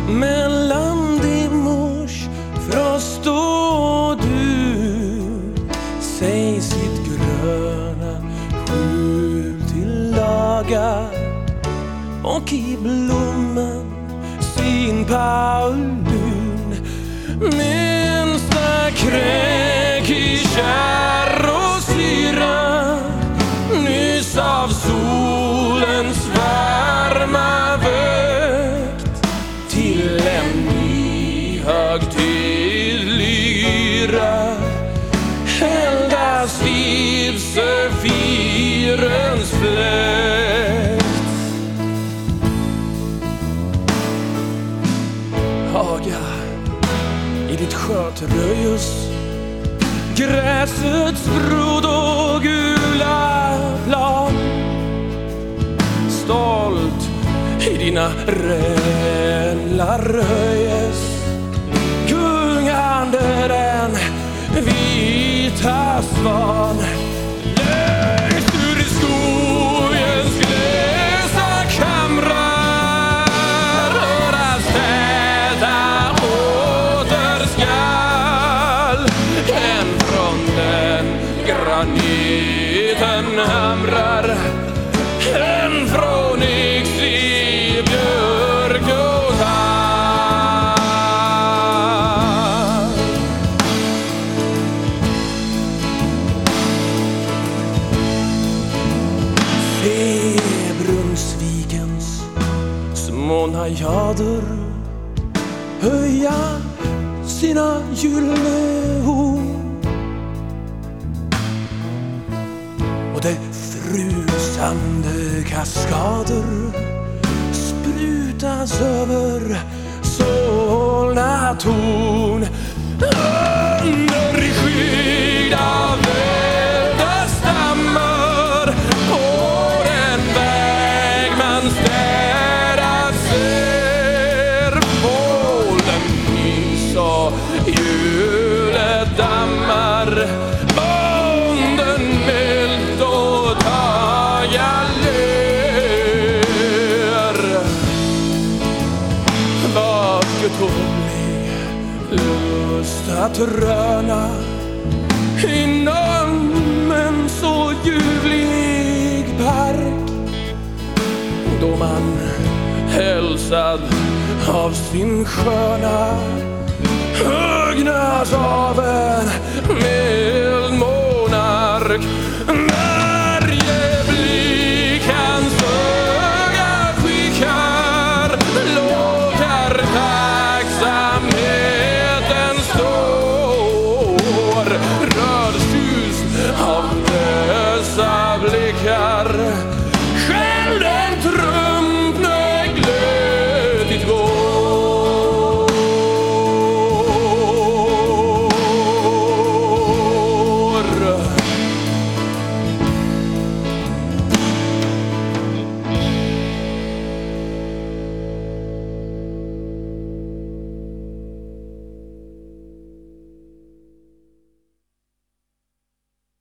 mellan dimmors frost och du. Säg sitt gröna skjul till laga och i blommen sin paulun. Minsta kräk i kärr och syra, nyss av solens värma väckt till en ny högtidlig yra, eldas vid sefirens fläkt. Haga, i ditt skötröjus, gräsets frod och gula plan. Stolt i dina rälar röjes, gungande den vita svan. Längst ur i skogens glesa kamrar höras täta återskall. En från den graniten hamrar, en från yx i björk och tall. Se Brunnsvikens små najader höja sina gyllene horn, och det frusande kaskader sprutas över Solna torn. Under skydd av välda stammar på den väg man städat ser, bålen nys och hjulet dammar. Bonden milt och taga ler. Vackert-hållig lust att röna inom en så ljuvlig park, då man hälsad av sin sköna ögnas av en mild monark.